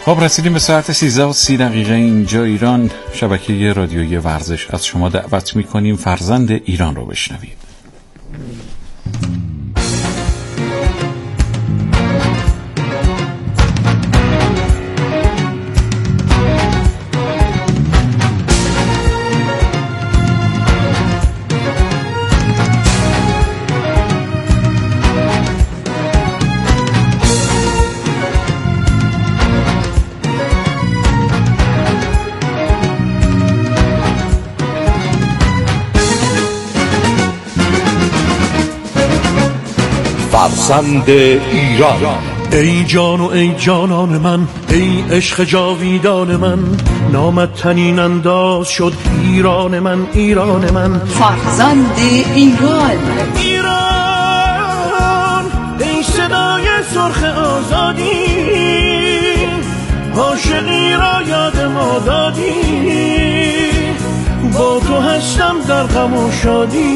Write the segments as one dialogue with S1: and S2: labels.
S1: خب رسیدیم به ساعت 13:30 اینجا ایران. شبکه رادیویی ورزش از شما دعوت میکنیم فرزند ایران رو بشنوید.
S2: فرزند ایران.
S3: ای جان و ای جانان من، ای عشق جاویدان من، نامت تنین انداز شد ایران من، ایران من.
S4: فرزند ایران.
S3: ایران ای صدای سرخ آزادی، عاشقی را یاد ما دادی، با تو هستم در غم و شادی.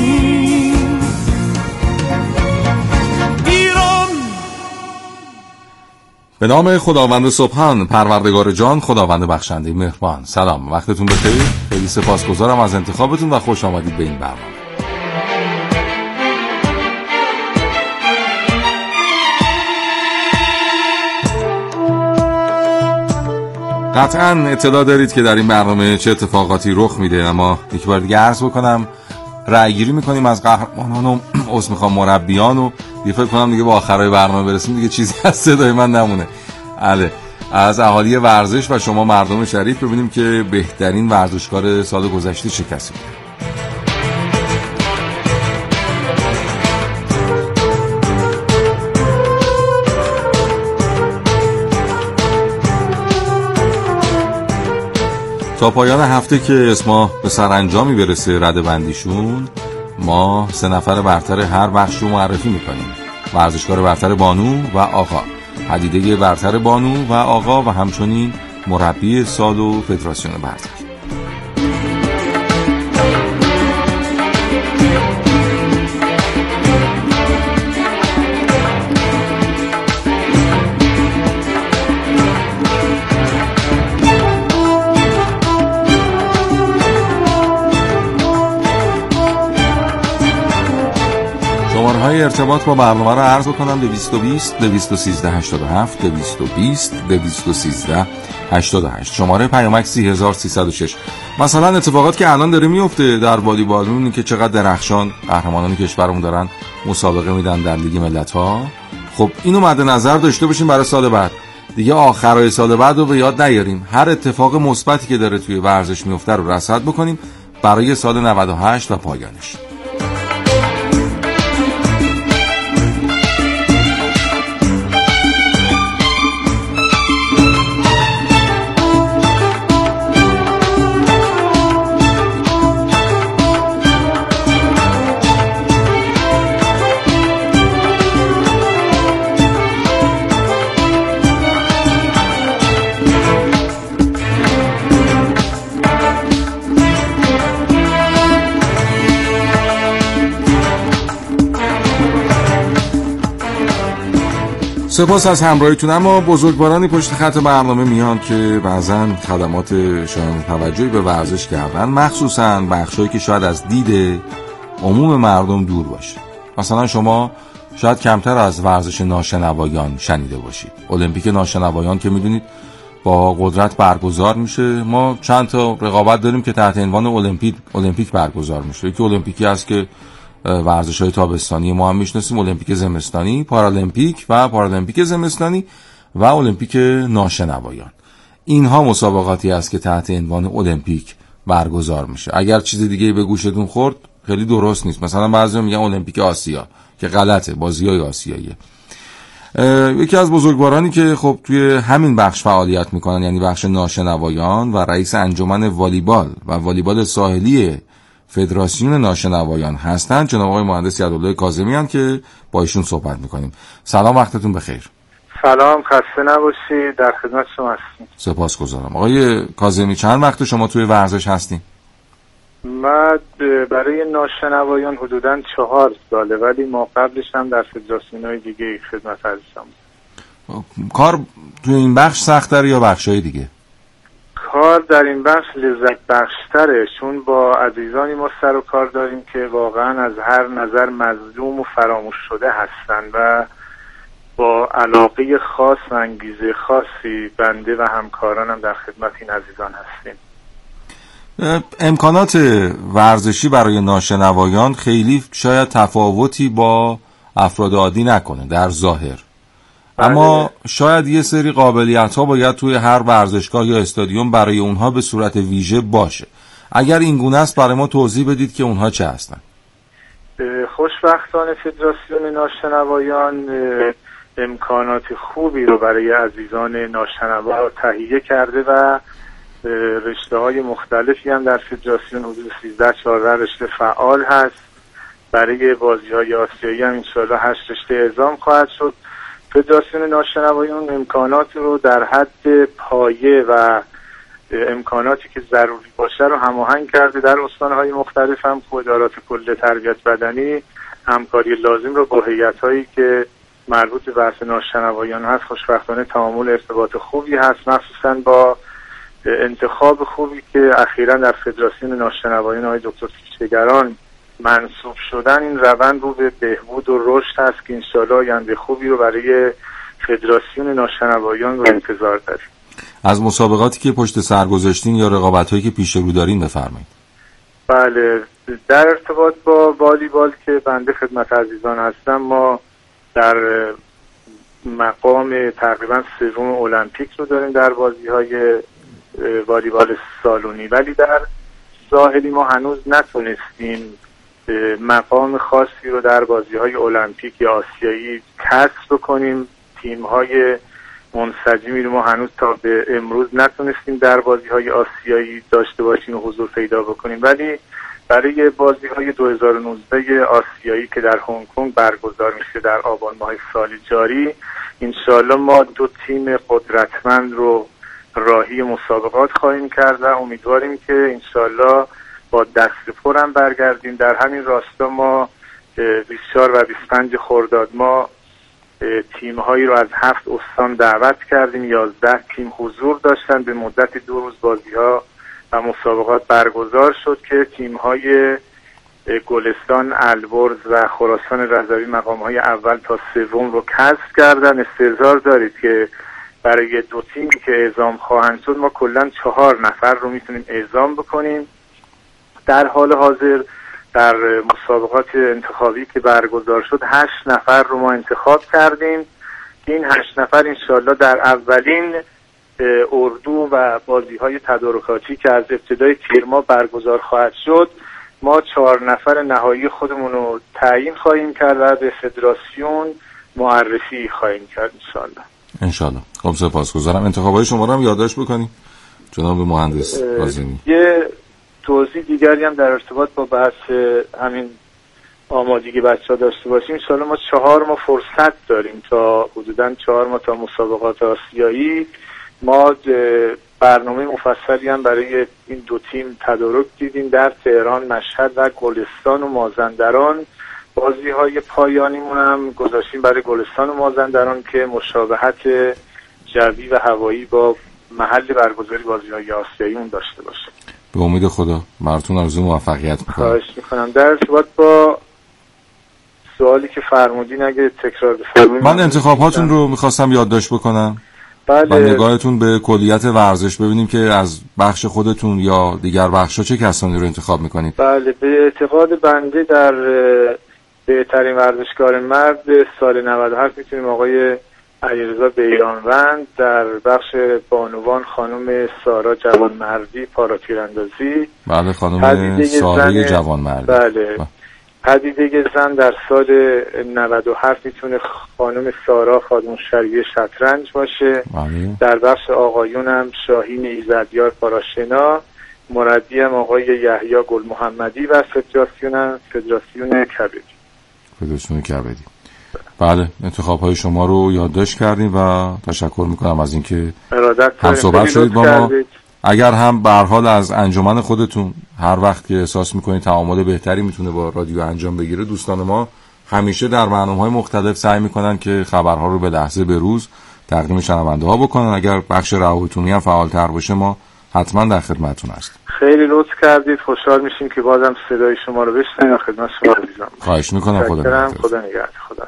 S2: به نام خداوند سبحان، پروردگار جان، خداوند بخشنده مهربان. سلام، وقتتون بخیر. خیلی سپاسگزارم از انتخابتون و خوش آمدید به این برنامه. قطعاً اطلاع دارید که در این برنامه چه اتفاقاتی رخ میده، اما یک بار دیگه عرض بکنم رأی‌گیری میکنیم از قهرمانان و مربیان و فکر کنم دیگه با آخرای برنامه برسیم دیگه چیزی از صدای من نمونه. بله، از اهالی ورزش و شما مردم شریف ببینیم که بهترین ورزشکار سال گذشته چه کسی بود. تا پایان هفته که اسما به سرانجامی برسه ردبندیشون، ما 3 نفر برتر هر بخش رو معرفی میکنیم: ورزشکار برتر بانو و آقا، پدیده برتر بانو و آقا و همچنین مربی سال و فدراسیون برتر. های ارتباط با برنامه رو عرض بکنم: 220 213 87 220 213 88. شماره پیامک 30306. مثلا اتفاقات که الان داره میفته در والیبال، می‌بینید که چقدر درخشان قهرمانان کشورمون دارن مسابقه میدن در لیگ ملت‌ها. خب اینو مد نظر داشته باشیم برای سال بعد. دیگه آخرای سال بعد رو به یاد نیاریم. هر اتفاق مثبتی که داره توی ورزش میفته رو رصد بکنیم برای سال 98 و پایانش. سپاس از همراهیتون. اما بزرگوارانی پشت خط برنامه میان که بعضن خدمات شایان توجهی به ورزش کردن، مخصوصا بخشایی که شاید از دید عموم مردم دور باشه. مثلا شما شاید کمتر از ورزش ناشنوایان شنیده باشید. المپیک ناشنوایان که میدونید با قدرت برگزار میشه. ما چند تا رقابت داریم که تحت عنوان المپیک برگزار میشه. یکی المپیکی هست که ورزش‌های تابستانی ما هم میشناسیم: المپیک زمستانی، پارالیمپیک و پارالیمپیک زمستانی و المپیک ناشنوایان. اینها مسابقاتی است که تحت عنوان المپیک برگزار میشه. اگر چیز دیگه به گوشتون خورد خیلی درست نیست. مثلا بعضیا میگن المپیک آسیا که غلطه، بازی‌های آسیاییه. یکی از بزرگوارانی که خب توی همین بخش فعالیت میکنن، یعنی بخش ناشنوایان، و رئیس انجمن والیبال و والیبال ساحلی فدراسیون ناشنوایان هستند، جناب آقای مهندس یدالله کاظمیان که با ایشون صحبت میکنیم. سلام، وقتتون بخیر.
S5: سلام، خسته نباشید، در خدمت شما هستیم.
S2: سپاسگزارم. آقای کاظمی، چند وقت شما توی ورزش هستین؟
S5: من برای ناشنوایان حدوداً 4 ساله، ولی ما قبلش هم در فدراسیون‌های دیگه خدمت هستم.
S2: کار توی این بخش سخت‌تره یا بخشای دیگه؟
S5: کار در این بخش لذت بخشتره، چون با عزیزانی ما سر و کار داریم که واقعا از هر نظر مظلوم و فراموش شده هستن و با علاقه خاص و انگیزه خاصی بنده و همکارانم در خدمت این عزیزان هستیم.
S2: امکانات ورزشی برای ناشنوایان خیلی شاید تفاوتی با افراد عادی نکنه در ظاهر، اما شاید یه سری قابلیت‌ها باید توی هر ورزشگاه یا استادیوم برای اونها به صورت ویژه باشه. اگر این گونه است برای ما توضیح بدید که اونها چه هستن؟
S5: خوشبختانه فدراسیون ناشنوایان امکانات خوبی رو برای عزیزان ناشنوا تهیه کرده و رشته‌های مختلفی هم در فدراسیون حدود 13-14 رشته فعال هست. برای بازی‌های آسیایی هم انشاءالله 8 رشته اعزام خواهد شد. فدراسیون ناشنوایان امکانات رو در حد پایه و امکاناتی که ضروری باشه رو هماهنگ کرده. در استان‌های مختلف هم ادارات کل تربیت بدنی همکاری لازم رو با هیئت‌هایی که مربوط به بحث ناشنوایان هست خوشبختانه تعامل ارتباط خوبی هست، مخصوصاً با انتخاب خوبی که اخیراً در فدراسیون ناشنوایان آقای دکتر کیشتگران منصوب شدن. این روند رو به بهبود و رشد هست که انشاءالله آینده خوبی رو برای فدراسیون ناشنوایان رو انتظار داریم.
S2: از مسابقاتی که پشت سر گذاشتین یا رقابت‌هایی که پیش رو دارین بفرمایید.
S5: بله، در ارتباط با والیبال که بنده خدمت عزیزان هستم، ما در مقام تقریبا سوم المپیک رو داریم در بازی‌های والیبال سالونی، ولی در ظاهری ما هنوز نتونستیم مقام خاصی رو در بازی‌های المپیک یا آسیایی کسب بکنیم. تیم‌های منسجمی رو ما هنوز تا به امروز نتونستیم در بازی‌های آسیایی داشته باشیم و حضور پیدا بکنیم، ولی برای بازی‌های 2019 آسیایی که در هنگ کنگ برگزار میشه در آبان ماه سال جاری، انشاءالله ما 2 تیم قدرتمند رو راهی مسابقات خواهیم کرد و امیدواریم که انشاءالله با دست پر هم برگردیم. در همین راستا ما 24 و 25 خرداد ما تیم‌هایی رو از 7 استان دعوت کردیم. 11 تیم حضور داشتن. به مدت 2 روز بازی‌ها و مسابقات برگزار شد که تیم‌های گلستان، البرز و خراسان رضوی مقام‌های اول تا سوم رو کسب کردن. استحضار دارید که برای 2 تیمی که اعزام خواهند شد ما کلاً 4 نفر رو میتونیم اعزام بکنیم. در حال حاضر در مسابقات انتخابی که برگزار شد 8 نفر رو ما انتخاب کردیم. این 8 نفر انشاءالله در اولین اردو و بازی‌های تدارکاتی که از ابتدای تیر ماه برگزار خواهد شد ما 4 نفر نهایی خودمون رو تعیین خواهیم کرد و به فدراسیون معرفی خواهیم کرد
S2: انشاءالله. خب سپاسگزارم. انتخابای شما رو هم یادداشت بکنیم جناب مهندس رازمی.
S5: یه توضیح دیگری هم در ارتباط با بحث همین آمادگی بچه‌ها داشته باشیم. انشاءالله ما 4 ماه فرصت داریم تا حدوداً 4 ماه تا مسابقات آسیایی. ما برنامه مفصلی هم برای این 2 تیم تدارک دیدیم در تهران، مشهد و گلستان و مازندران. بازی‌های پایانیمون هم گذاشتیم برای گلستان و مازندران که مشابهت جوی و هوایی با محل برگزاری بازی‌های آسیایی اون داشته باشه.
S2: به امید خدا براتون آرزوی موفقیت می‌کنم.
S5: خواهش می‌کنم. در ارتباط با سوالی که فرمودین اگه تکرار بفرمایید.
S2: من انتخاباتون رو می‌خواستم یادداشت بکنم.
S5: بله.
S2: و نگاهتون به کلیت ورزش ببینیم که از بخش خودتون یا دیگر بخش‌ها چه کسانی رو انتخاب می‌کنید.
S5: بله، به اعتقاد بنده در بهترین ورزشکار مرد سال 97 میتونیم آقای علیرضا بیرانوند، در بخش بانوان خانم سارا جوانمردی پاراتیراندازی.
S2: بله، خانم سارا جوانمردی.
S5: بله. پدیده زن در سال 97 میتونه خانم سارا خادم شریعه شطرنج باشه.
S2: بله.
S5: در بخش آقایون هم شاهین ایزدیار پاراشنا، مربی هم آقای یحیی گل محمدی و فدراسیون کبدی.
S2: بله، انتخاب‌های شما رو یادداشت کردیم و تشکر میکنم از اینکه
S5: هم
S2: صحبت شدید با ما. اگر هم به هر حال از انجمن خودتون هر وقت که احساس میکنید تعامل بهتری میتونه با رادیو انجام بگیره، دوستان ما همیشه در برنامه‌های مختلف سعی میکنن که خبرها رو به لحظه به روز تقدیم شنونده ها بکنن. اگر بخش روابطونی هم فعالتر باشه ما حتما در خدمتتون هستیم.
S5: خیلی لطف کردید، خوشحال میشیم که بازم صدای شما رو بشنویم. خدمت شما عزیزان.
S2: خواهش میکنم. خدا نگهدار.
S5: خدا نگهدار. خدا.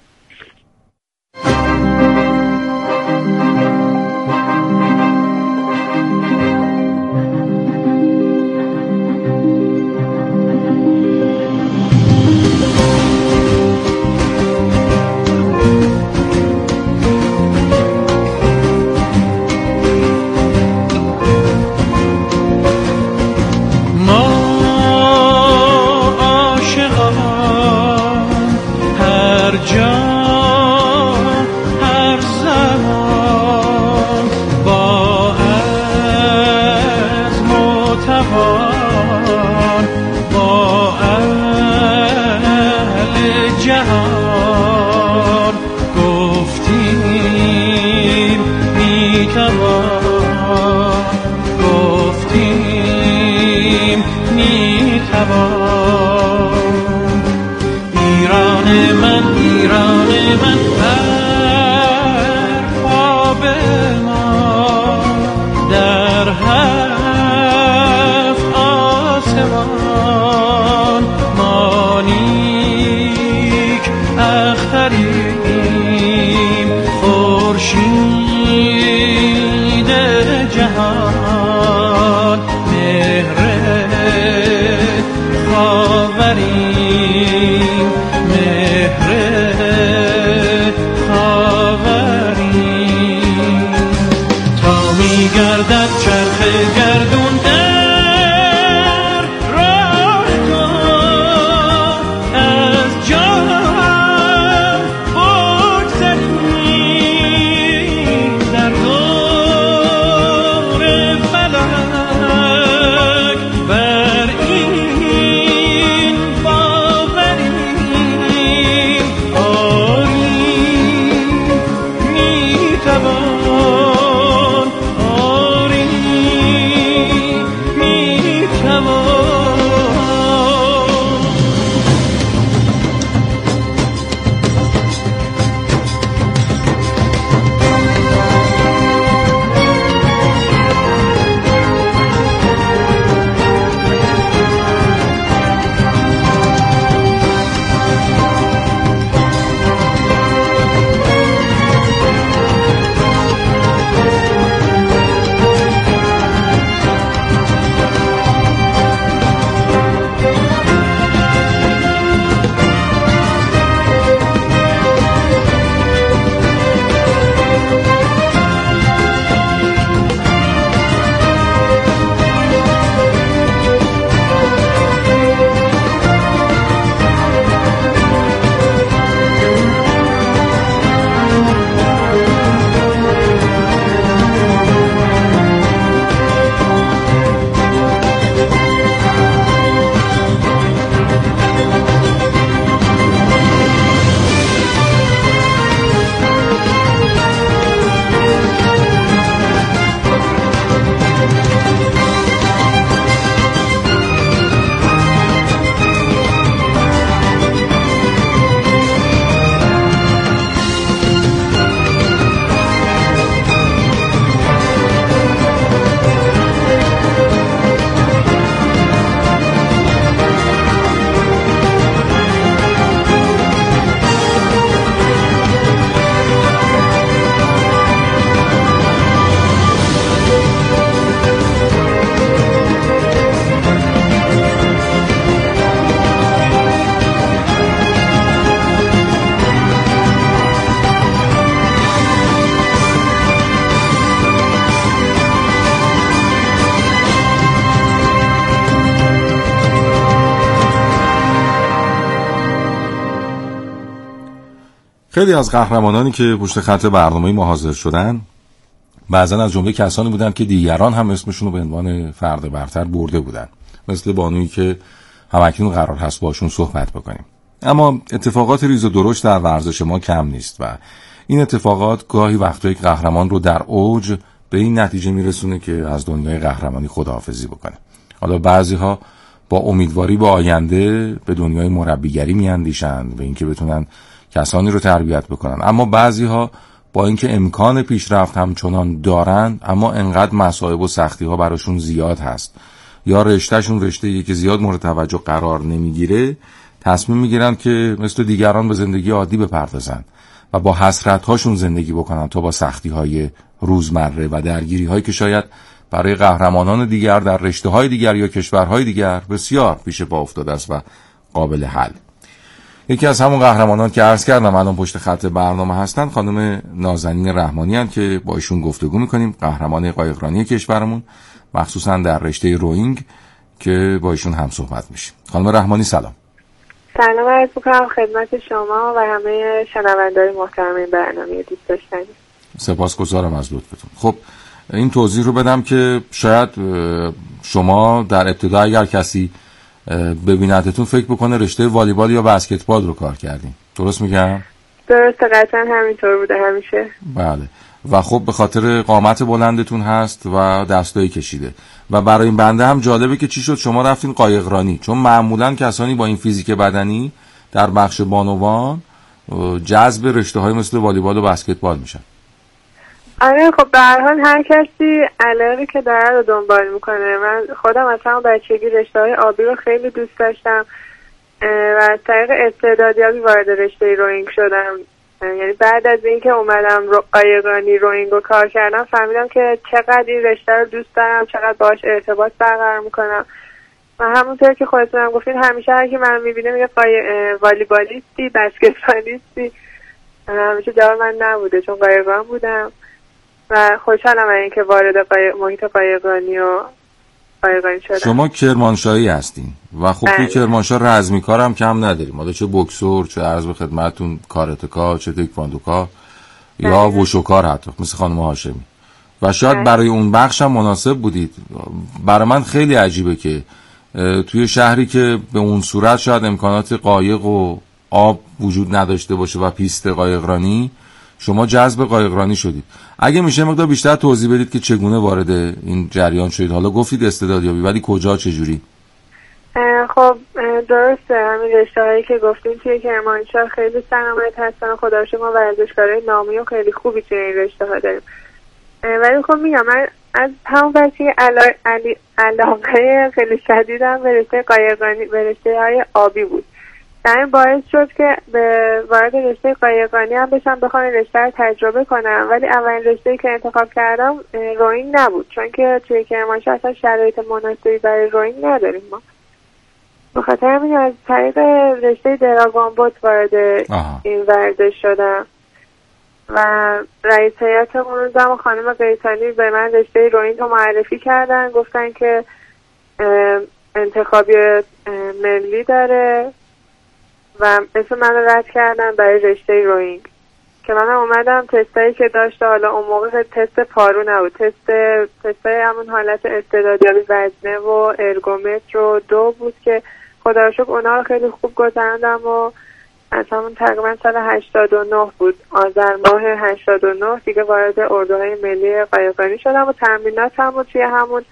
S2: خیلی از قهرمانانی که پشت خط برنامه ما حاضر شدن بعضن از جمله کسانی بودن که دیگران هم اسمشون رو به عنوان فرد برتر برده بودن، مثل بانویی که همکنون قرار هست باشون صحبت بکنیم. اما اتفاقات ریز و درشت در ورزش ما کم نیست و این اتفاقات گاهی وقتا یک قهرمان رو در اوج به این نتیجه میرسونه که از دنیای قهرمانی خداحافظی بکنه. حالا بعضی‌ها با امیدواری به آینده به دنیای مربیگری میاندیشند و اینکه بتونن کسانی رو تربیت بکنن، اما بعضی‌ها با اینکه امکان پیشرفت همچنان دارند، اما انقدر مصائب و سختی ها براشون زیاد هست یا رشتهشون رشته‌ای که زیاد مورد توجه قرار نمیگیره، تصمیم میگیرن که مثل دیگران به زندگی عادی بپردازن و با حسرت هاشون زندگی بکنن تا با سختی های روزمره و درگیری هایی که شاید برای قهرمانان دیگر در رشته های دیگر یا کشورهای دیگر بسیار پیش پا افتاده است و قابل حل. یکی از همون قهرمانان که عرض کردم الان پشت خط برنامه هستن خانم نازنین رحمانی هستند که با ایشون گفتگو میکنیم، قهرمان قایقرانی کشورمون مخصوصا در رشته روینگ که با ایشون هم صحبت میشیم. خانم رحمانی سلام.
S6: سلام عرض میکنم خدمت شما و همه شنونده‌های محترم این برنامه دوست داشتنی.
S2: سپاسگزارم از لطفتون. خب این توضیح رو بدم که شاید شما در ابتدا اگر کسی ببینتتون فکر بکنه رشته والیبال یا بسکتبال رو کار کردین. درست میگم؟
S6: درسته، قطعا همینطور بوده همیشه.
S2: بله. و خب به خاطر قامت بلندتون هست و دستایی کشیده و برای این بنده هم جالبه که چی شد شما رفتین قایقرانی، چون معمولا کسانی با این فیزیک بدنی در بخش بانوان جذب رشته‌های مثل والیبال و بسکتبال میشن.
S6: آره خب به هر حال هر کسی علاقه‌ای که داره رو دنبال میکنه. من خودم اصلا بچگی رشته‌های آبی رو خیلی دوست داشتم و از طریق استعدادیابی وارد رشته روینگ شدم. یعنی بعد از اینکه اومدم قایقرانی روینگ رو کار کردم فهمیدم که چقدر این رشته رو دوست دارم، چقدر باهاش ارتباط برقرار میکنم و همونطور که خودتون هم گفتین همیشه هر کی من میبینه میگه والیبالیستی، بسکتبالیستی. همیشه جواب من نبوده چون قایقران بودم و خوشحالم از اینکه وارد محیط قایقرانی و قایقرانی شدم.
S2: شما کرمانشاهی هستین و خب توی کرمانشاه رزمی کار هم کم نداریم، حالا چه بوکسور، چه عرض به خدمتتون کاراتکا، چه تکواندوکا یا وشوکار حتی مثل خانم هاشمی و شاید برای اون بخش هم مناسب بودید. برای من خیلی عجیبه که توی شهری که به اون صورت شاید امکانات قایق و آب وجود نداشته باشه و پیست قایقرانی، شما جذب قایقرانی شدید. اگه میشه مقدار بیشتر توضیح بدید که چگونه وارد این جریان شدید؟ حالا گفتید استعدادیابی، ولی کجا، چجوری؟
S6: خب درسته، همین رشته‌هایی که گفتیم توی کرمانشاه خیلی سرنامه هستن. خدا رو شکر ما ورزشکارای نامی و خیلی خوبی توی این رشته‌ها داریم. ولی خب میگم من از همون وقتی علاقه خیلی شدیدم به رشته قایقرانی، به رشته‌های آبی بود. این باعث شد که به وارد رشته قایقرانی هم بشم، بخوام رشته رو تجربه کنم. ولی اولین رشته‌ای که انتخاب کردم روینگ نبود، چون که توی کرمانشاه اصلا شرایط مناسبی برای روینگ نداریم ما. به خاطر همین از طریق رشته دراگون بوت وارد این ورزش شدم و رئیس هیئتمون روزم خانم قیسانی به من رشته روینگ رو معرفی کردن، گفتن که انتخابی ملی داره و اسم من رو رد کردن برای رشته روینگ که من اومدم. تستایی که داشته، حالا اون موقع تست پارو نبود، تستای همون حالت استعدادیابی وزنه و ارگومتر و 2 بود که خدا رو شکر اونا رو خیلی خوب گذراندم و از همون تقریبا سال 89 بود، آذر ماه 89 دیگه وارد اردوهای ملی قایقرانی شدم و تمریناتم رو توی همون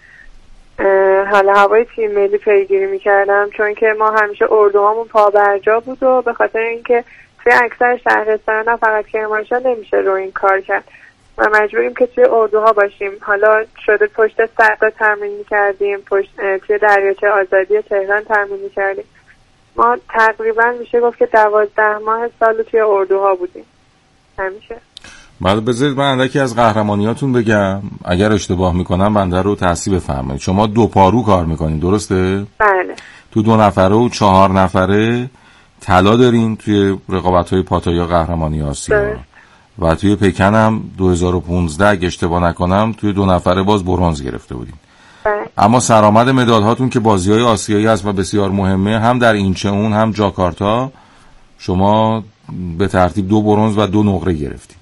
S6: حال هوای تیم ملی پیگیری میکردم، چون که ما همیشه اردوهامون پابرجا بود و به خاطر اینکه توی اکثر شهرستان نه فقط کرمانشاه نمیشه روینگ کار کرد و مجبوریم که توی اردوها باشیم. حالا شده پشت سردا تمرین میکردیم، توی دریاچه آزادی تهران تمرین میکردیم. ما تقریبا میشه گفت که 12 ماه سال توی اردوها بودیم همیشه.
S2: بعد بذارید من اندکی از قهرمانیاتون بگم، اگر اشتباه میکنم بنده رو تصحیح بفرمایید. شما 2 پارو کار میکنین درسته؟
S6: بله.
S2: تو 2 نفره و 4 نفره طلا دارین توی رقابت‌های پاتایا قهرمانی آسیا و توی پکن هم 2015 اگه اشتباه نکنم توی 2 نفره باز برنز گرفته بودین.
S6: بله.
S2: اما سرآمد مدال هاتون که بازی‌های آسیایی هست و بسیار مهمه، هم در اینچئون هم جاکارتا شما به ترتیب 2 برنز و 2 نقره گرفتین.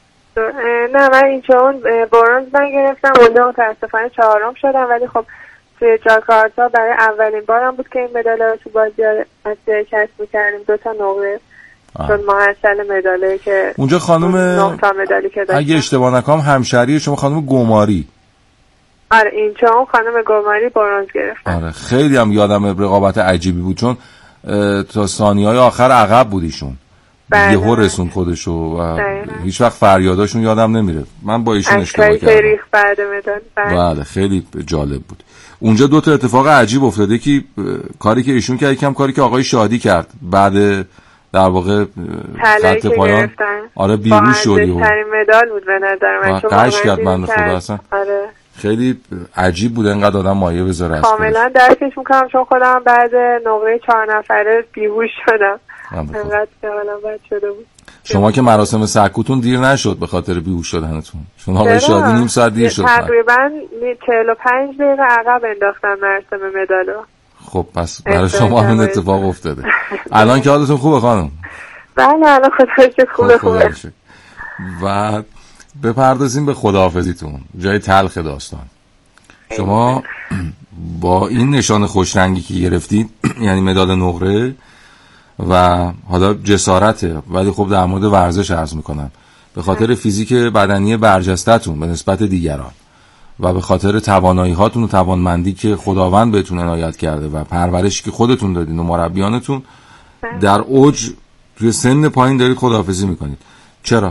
S6: نه من اینچئون برنز نگرفتم، اونجا متاسفانه 4م شدم، ولی خب توی جاکارتا برای اولین بارم بود که این مدال رو تو بازی‌های آسیایی کسب می‌کردیم، 2 تا نقره. چون محصل مدالی که
S2: اونجا خانم
S6: 9 تا مدالی که داشتم.
S2: اگه اشتباه نکنم همشهری شما خانم گماری.
S6: آره اینچئون خانم گماری برنز گرفتن.
S2: آره خیلی هم یادم رقابت عجیبی بود، چون تا ثانیه‌های آخر عقب بودیشون یهو رسون خودشو و هیچ وقت فریاداشون یادم نمیره. من با ایشون اشتباه کردم.
S6: بعد مدال.
S2: بله خیلی جالب بود. اونجا دو تا اتفاق عجیب افتاده که کاری که ایشون کرد یکم کاری که آقای شادی کرد بعد در واقع خط پایان. آره بیهوش شدی و
S6: مدال بود به نظر من.
S2: قش کرد بنده خدا اصلا.
S6: آره.
S2: خیلی عجیب بود انقدر آدم مایه بذاره.
S6: کاملا درکش میکنم چون خودم بعد نقره 4 نفره بیهوش شدم. انقدر که حالا بد شده بود.
S2: شما که مراسم سکوتون دیر نشد به خاطر بیهوش شدنتون. شما آقای شادی نیم ساعت دیر شد.
S6: تقریبا 45 دقیقه عقب انداختن مراسم مدالو.
S2: خب پس برای شما همین اتفاق افتاده. الان که حالتون خوبه خانم؟
S6: بله الان خدا خوبه.
S2: و بپردازیم به خداحافظیتون، جای تلخ داستان. شما با این نشان خوشرنگی که گرفتید یعنی مدال نقره و حالا جسارته، ولی خب در مورد ورزش عرض میکنم، به خاطر فیزیک بدنی برجسته‌تون به نسبت دیگران و به خاطر توانایی هاتون و توانمندی که خداوند بهتون عنایت کرده و پرورشی که خودتون دادین و مربیانتون در اوج توی سن پایین دارید خداحافظی میکنید. چرا؟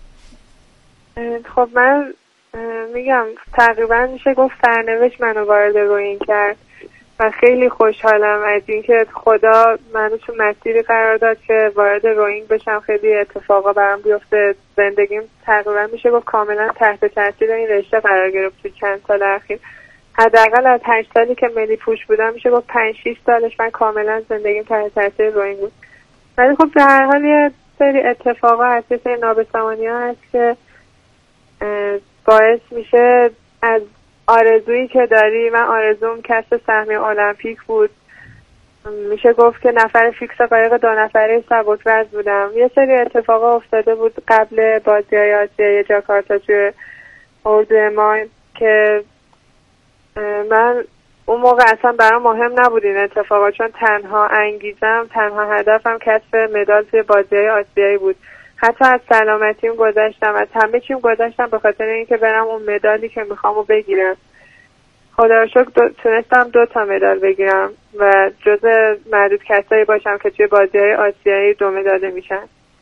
S6: خب من میگم تقریبا میشه گفت سرنوشت منو وارد رویین کرد و خیلی خوشحالم از اینکه خدا منو تو مسیری قرار داد که وارد رویین بشم. خیلی اتفاقا برام بیفته. زندگیم تقریبا میشه گفت کاملا تحت تاثیر این رشته قرار گرفت تو چند سال اخیر. حداقل از 8 سالی که ملی پوش بودم میشه گفت 5-6 سالش من کاملا زندگیم تحت تاثیر رویین بود. ولی خب در هر حال یه سری اتفاقا هست، یه سری نابسامانی‌ها هست که باعث میشه از آرزویی که داری، من آرزوم کسب سهمیه المپیک بود، میشه گفت که نفر فیکس قایق 2 نفره سبک‌وزن بودم. یه سری اتفاقا افتاده بود قبل بازی‌های آسیایی جاکارتا توی اردو ما که من اون موقع اصلا برام مهم نبود این اتفاقا، چون تنها انگیزم، تنها هدفم کسب مدال توی بازی‌های آسیایی بود. حتی از سلامتیم گذاشتم، از همه چیم گذاشتم به خاطر اینکه برم اون مدالی که میخوامو بگیرم. خدا رو شکر تونستم 2 تا مدال بگیرم و جزء معدود کسایی باشم که توی بازی‌های آسیایی 2 مدال میشن.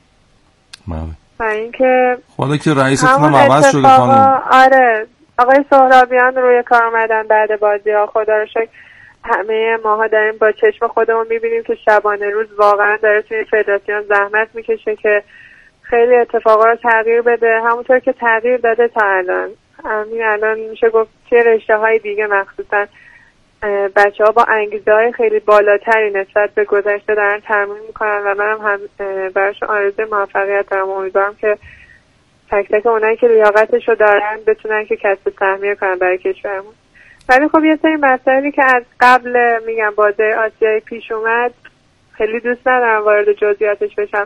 S6: و اینکه
S2: حالا که رئیستون هم عوض شده خانم.
S6: آره آقای سهرابیان روی کار اومدن بعد بازی‌ها. خدا رو شکر همه ماها داریم با چشم خودمون میبینیم که شبانه روز واقعا داره توی فدراسیون زحمت میکشه که خیلی اتفاقا رو تغییر بده، همونطور که تغییر داده تا الان. همین الان میشه گفت توی رشته‌های دیگه مخصوصا بچه‌ها با انگیزه‌های خیلی بالاتری نسبت به گذشته دارن تمرین میکنن و منم هم براشون آرزوی موفقیت دارم. امیدوارم که تک تک اونایی که لیاقتش رو دارن بتونن که کسب سهمیه کنن برای کشورمون. ولی خب یه سری مسائلی که از قبل میگم بازی آسیایی پیش اومد، خیلی دوست ندارم وارد جزئیاتش بشم،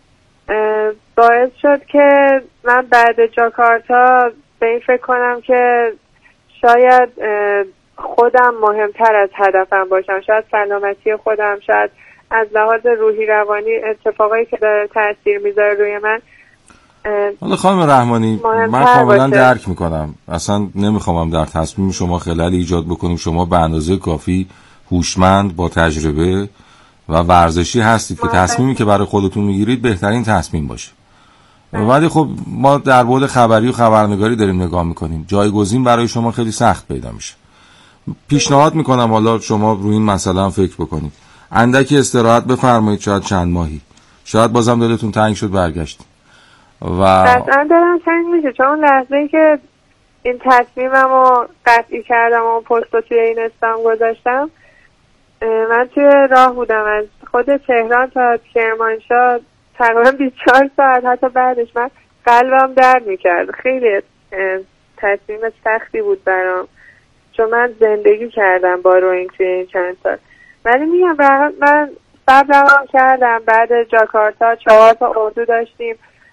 S6: باعث شد که من بعد جاکارتا به این فکر کنم که شاید خودم مهمتر از هدفم باشم، شاید سلامتی خودم، شاید از لحاظ روحی روانی اتفاقایی که داره تاثیر میذاره روی من.
S2: حالا خانم رحمانی من کاملا درک میکنم، اصلا نمیخوام در تصمیم شما خلل ایجاد بکنیم. شما به اندازه کافی هوشمند با تجربه و ورزشی هستید که تصمیمی که برای خودتون میگیرید بهترین تصمیم باشه. ولی خب ما در بعد خبری و خبرنگاری داریم نگاه میکنیم، جایگزین برای شما خیلی سخت پیدا میشه. پیشنهاد میکنم حالا شما روی این مسئله هم فکر بکنید، اندکی استراحت بفرمایید، شاید چند ماهی، شاید بازم دلتون تنگ شد برگشت و
S6: قطعا دلم تنگ میشه، چون اون لحظه‌ای که این تصمیممو قطعی کردم و پست رو توی این استام گذاشتم، من توی راه بودم از خود تهران تا کرمانشاه تقریبا 24 ساعت، حتی بعدش من قلبم درد میکرد. خیلی تصمیم سختی بود برام، چون من زندگی کردم با روینگ توی این چند سال. ولی میگم من صبرم کردم. بعد جاکارتا 4 تا اردو داشتیم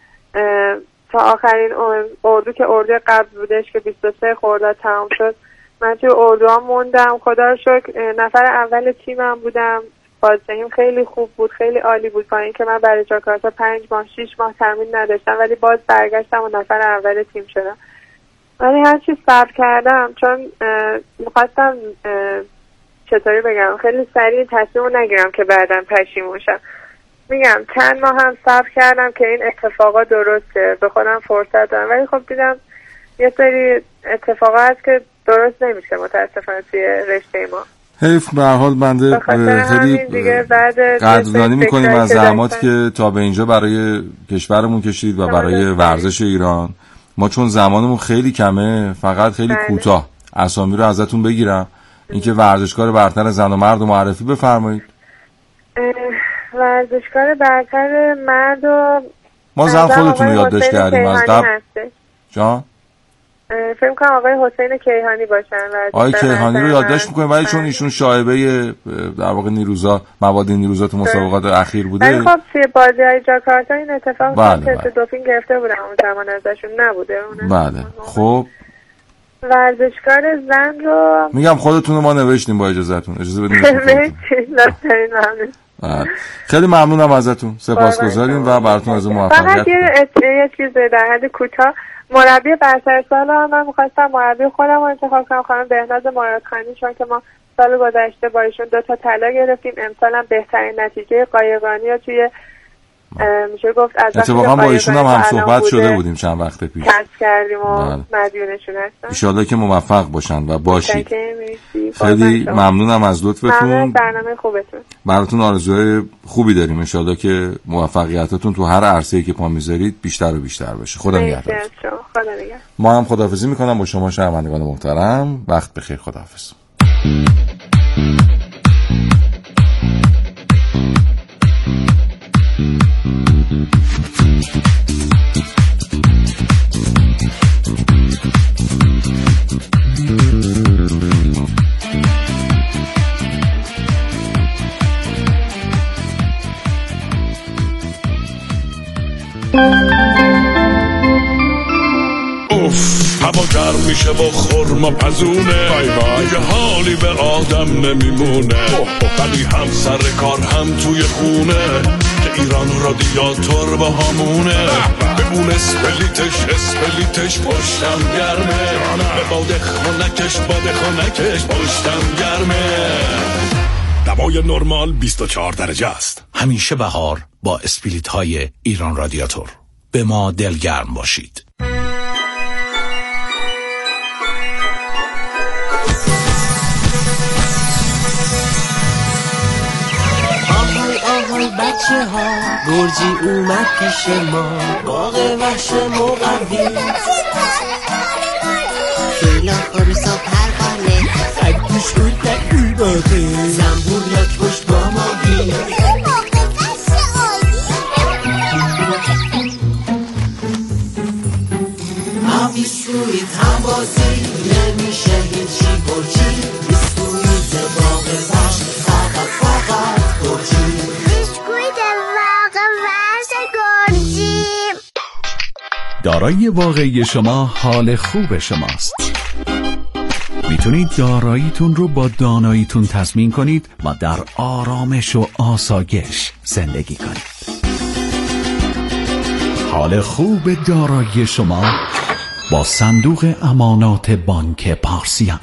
S6: تا آخرین اردو که اردو قبل بودش که 23 خرداد تمام شد. من توی اردوها موندم، خدا رو شکر نفر اول تیمم بودم. بازدهیم خیلی خوب بود، خیلی عالی بود، با اینکه من برای جاکارتا 5 ماه 6 ماه تمرین نداشتم، ولی باز برگشتم و نفر اول تیم شدم. ولی هر چی صبر کردم، چون میخواستم چطوری بگم خیلی سریع تصمیم نگیرم که بعدم پشیمون شم. میگم چند ماه هم صبر کردم که این اتفاقا درسته، به خودم فرصت دادم، ولی خب دیدم یه سری اتفاقا هست که درست نمیشه متاسفانه توی رشته ما.
S2: حیف. به هر حال بنده خیلی قدردانی میکنیم از زحماتی که تا به اینجا برای کشورمون کشید و برای ورزش ایران. ما چون زمانمون خیلی کمه، فقط خیلی کوتاه اسامی رو ازتون بگیرم، اینکه ورزشکار برتر زن و مرد رو معرفی بفرمایید.
S6: ورزشکار برتر مرد و
S2: ما زن خودتون رو یادداشت کردیم از قبل. جان
S6: فکر کنم آقای حسین کیهانی باشن.
S2: آقای کیهانی رو یادداشت میکنیم، ولی چون ایشون شایبه در واقع نیروزا مواد نیروزا تو مسابقات اخیر بوده.
S6: ولی خب توی بازی‌های جاکارتا این اتفاق تست دوپینگ گرفته بودن اون زمان ازشون نبوده.
S2: بله. خب
S6: ورزشکار زن رو
S2: میگم خودتون رو ما نوشتیم، با اجازهتون اجازه بدید. خیلی ممنونم ازتون، سپاسگزاریم و براتون از موفقیت.
S6: فقط یه چیز در حد کوتاه، مربی برتر سال هم من می‌خواستم مربی خودم رو انتخاب کنم، خانم بهناز مرادخانی، چون که ما سال گذشته با ایشون 2 تا طلا گرفتیم، امسال هم بهترین نتیجه قایقرانی رو توی میشه گفت از
S2: اتفاقا با ایشون هم صحبت شده بودیم چند وقت پیش،
S6: کسب کردیم و مدیونشون هستم.
S2: ان شاءالله که موفق باشن و باشید. خیلی ممنونم از لطفتون.
S6: برنامه خوبتون.
S2: براتون آرزوهای خوبی داریم، ان شاءالله که موفقیتاتون تو هر عرصه‌ای که پا میذارید بیشتر و بیشتر بشه. خدا نگهدار. ما هم خداحافظی میکنم با شما شنوندگان محترم. وقت بخیر. خداحافظ.
S7: هوا گرم میشه و خورما پزونه، دیگه حالی به آدم نمیمونه، ولی هم سر کار هم توی خونه، که ایران رادیاتور با همونه، به اون اسپلیتش پشتم گرمه، به باد خونکش پشتم گرمه. دوای نرمال 24 درجه است.
S8: همیشه بهار با اسپلیت های ایران رادیاتور. به ما دلگرم باشید.
S9: بچه ها گرجی اومد پیش ما، باغ وحش مقوی، خیلا خروس و پروانه، خدگوش بود داده، زنبور لاک پشت با ماهی، آویسوی تنبازی، نمیشه هیچی گرجی، بیسکویت باغ وحش، فقط گرجی.
S1: دارایی واقعی شما حال خوب شماست. میتونید داراییتون رو با داناییتون تضمین کنید و در آرامش و آسایش زندگی کنید. حال خوب دارایی شما با صندوق امانات بانک پارسیان.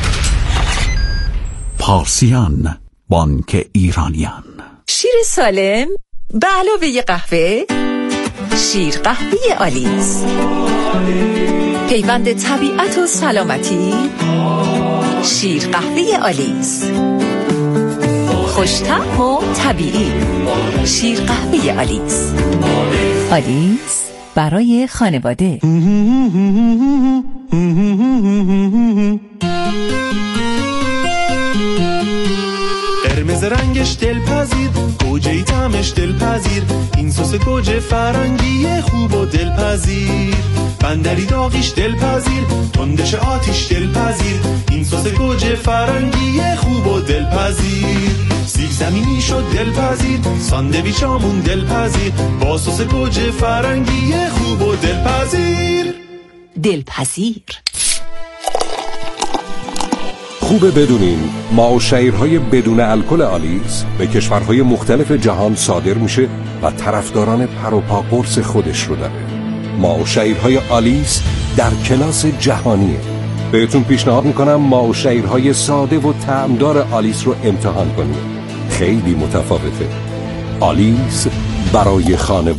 S1: پارسیان، بانک ایرانیان.
S10: شیر سالم به علاوه قهوه، شیر قهوه آلیس، پیوند طبیعت و سلامتی، شیر قهوه آلیس، خوش‌طعم و طبیعی، شیر قهوه آلیس. آلیس برای خانواده.
S11: قرمز رنگش دلپذیر، گوجه طعمش دلپذیر، این سس گوجه فرنگی خوب و دلپذیر، بندری داغیش دلپذیر، تندش آتیش دلپذیر، این سس گوجه فرنگی خوب و دلپذیر، سیب زمینی شد دلپذیر، ساندویچامون دلپذیر، با سس گوجه فرنگی خوب و دلپذیر.
S10: دلپذیر.
S12: خوبه بدونین معاشیرهای بدون الکل آلیس به کشورهای مختلف جهان صادر میشه و طرفداران پر و پا قرص خودش رو داره. معاشیرهای آلیس در کلاس جهانیه. بهتون پیشنهاد میکنم معاشیرهای ساده و طعمدار آلیس رو امتحان کنید. خیلی متفاوته. آلیس برای خانواده